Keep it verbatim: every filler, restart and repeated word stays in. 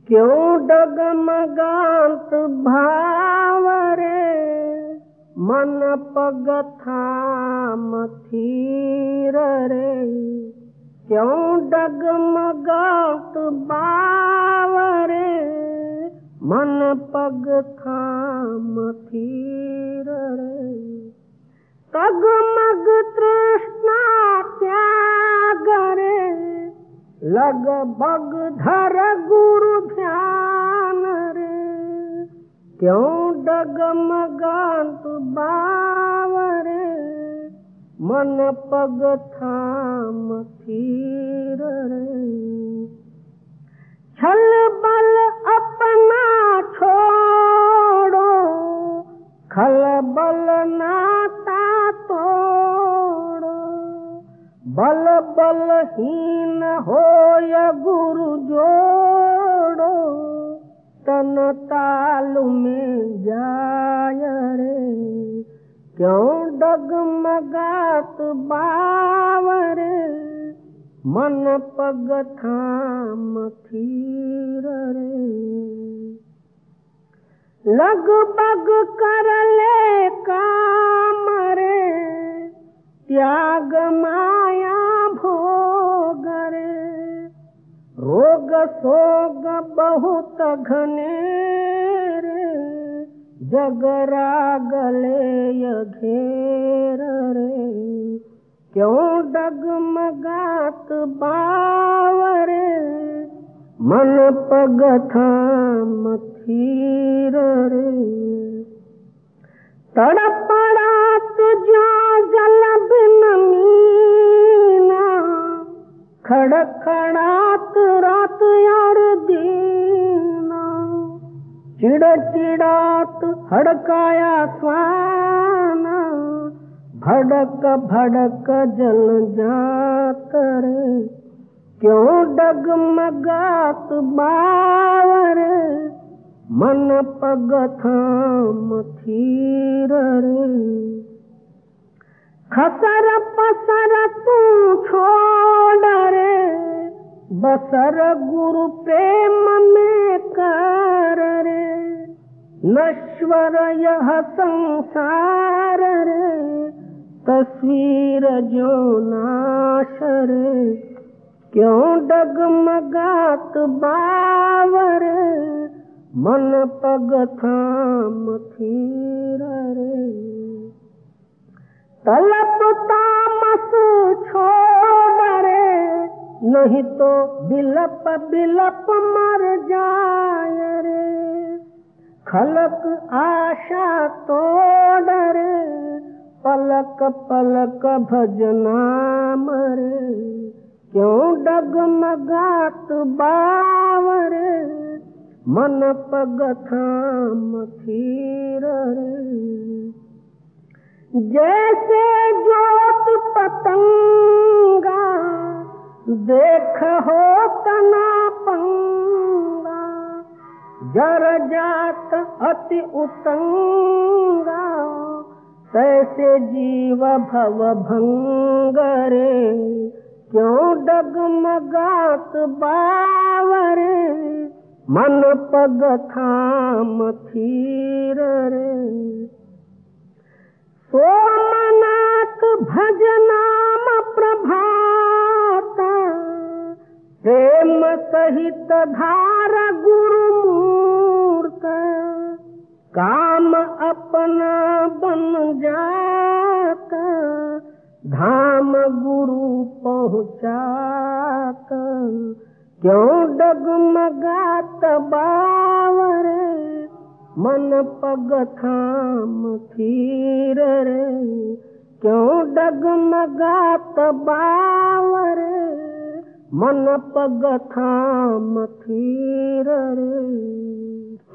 क्यों डगमगात भाव रे, मन पग थाम थीर रे। क्यों डगमगात भाव रे, मन पग थाम थीर रे। तगमग तृष्णा त्याग रे, लग बग धर गुरु ध्यान रे। क्यों डगमगात भाव रे, मन पग थाम थीर रे। छल बल अपना छोड़ो, खल बल नाता तोड़ो। बल बलहीन होय गुरु जोड़ो, तन ताल में जाय रे। क्यों डगमगात भाव रे, मन पग थाम थीर रे। लग बग कर ले काम रे, त्याग माया भोग रे। रोग सोग बहुत घने रे, जग राग ले घेर रे। क्यों डगमगात भाव रे, मन पग थाम थीर रे। तड़पड़ात जो जल बिन मीना, खड़खड़ात रात और दीना। चिड़ चिड़ात हड़काया स्वाना, भड़क भड़क जल जात रे। क्यों डगमगात भाव रे, मन पग थाम थीर रे। खसर पसर तू छोड़ रे, बसर गुरु प्रेम में कर रे। नश्वर यह संसार रे, तस्वीर जो नाश रे। क्यों डगमगात भाव रे, मन पग थाम थीर रे। तलप तामस छोड़ रे, नहीं तो बिलप बिलप मर जाय रे। खलक आशा तोड़ रे, पलक पलक भजनाम रे। क्यों डगमगात भाव रे, मन पग थाम थीर रे। जैसे जोत पतंगा, देख हो तना पंगा। जर जात अति उतंगा, तैसे जीव भव भंग रे। क्यों डगमगात भाव रे, मन पग थाम थीर रे। सोमनाथ भज नाम प्रभाता, प्रेम सहित धार गुरु मूर्त। काम अपना बन जाता, धाम गुरु पहुँचाता। क्यों डगमगात भाव रे, मन पग थाम थीर रे। क्यों डगमगात भाव रे, मन पग थाम थीर रे।